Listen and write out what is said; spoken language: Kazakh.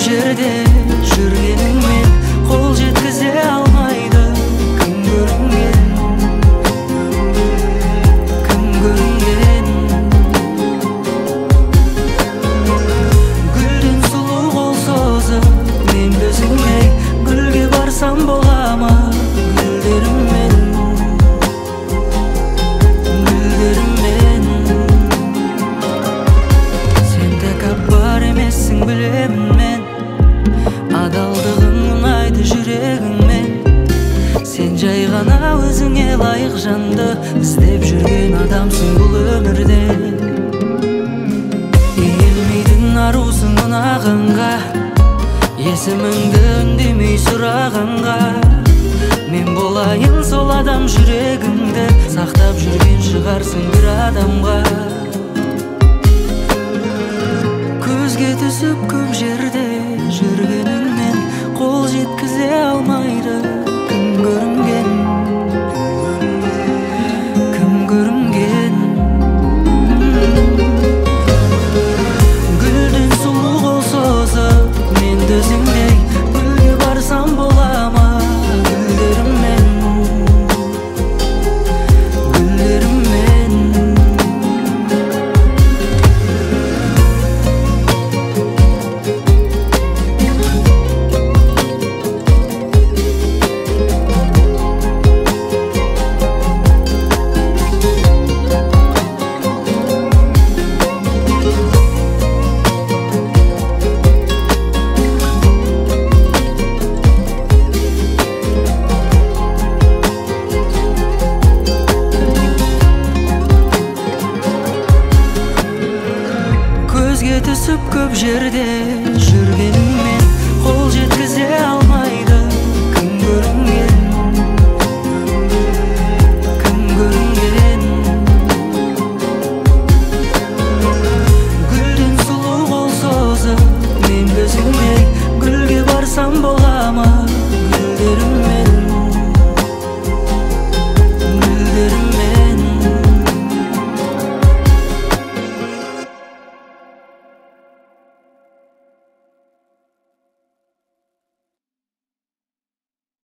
жерде жүргеніңмен қол жеткізе алмайды кім көрінген, кім көрінген. Гүлден сұлу қол созып мен төзілмей гүлге барсам бола ма гүлдеріммен, гүлдеріммен. Сен тәкаппар емессің білемін мен, адалдығың ұнайды жүрегіңмен. Сен жай ғана өзіңе лайық жанды іздеп жүрген адамсың бұл өмірде. Иілмейтін арусың ұнағанға, есіміңді үндемей сұрағанға. Мен болайын сол адам, жүрегіңді сақтап жүрген шығарсың бір адамға. Көзге түсіп көп жерде жүргеніңмен қол жеткізе алмайды кім көрінген, кім көрінген. Гүлден сұлу қол созып мен төзімдей гүлге барсам бола ма гүлдеріммен, гүлдеріммен. Көзге түсіп көп жерде